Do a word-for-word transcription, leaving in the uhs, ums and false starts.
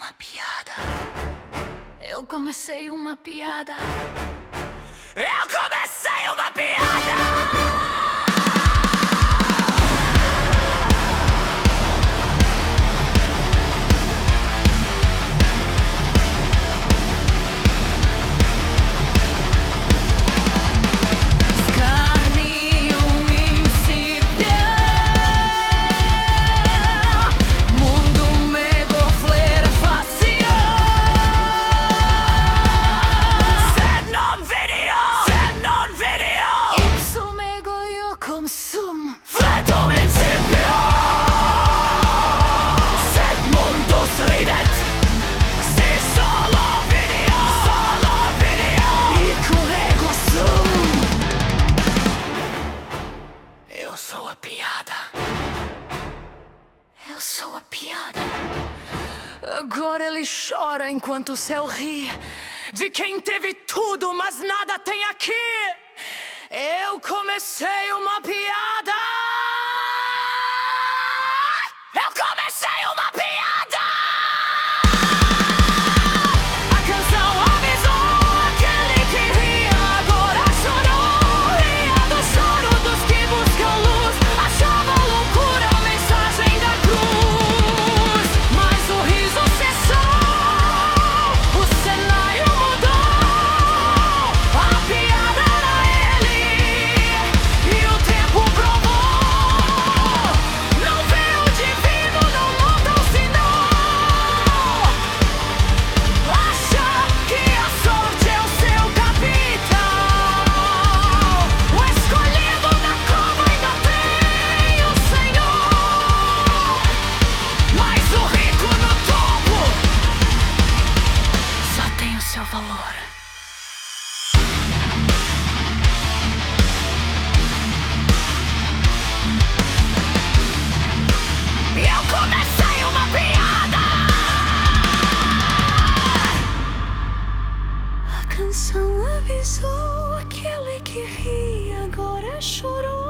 uma piada. Eu comecei uma piada. Eu comecei uma piada. Eu sou a piada. Eu sou a piada. Agora ele chora enquanto o céu ri de quem teve tudo, mas nada tem aqui. Eu comecei uma piada. Eu comecei uma piada. A canção avisou aquele que ria, agora chorou. Ria do choro dos que buscam luz. Achava loucura a mensagem da cruz. Mas o riso cessou, o cenário mudou. A piada era ele e o tempo provou. Não vê o divino, não monta o sinal. Acha que a sorte é o seu capitão. O escolhido da cova ainda tem o Senhor. Mas o rico no topo só tem o seu valor. Eu comecei uma piada. A canção avisou aquele que ri, agora chorou.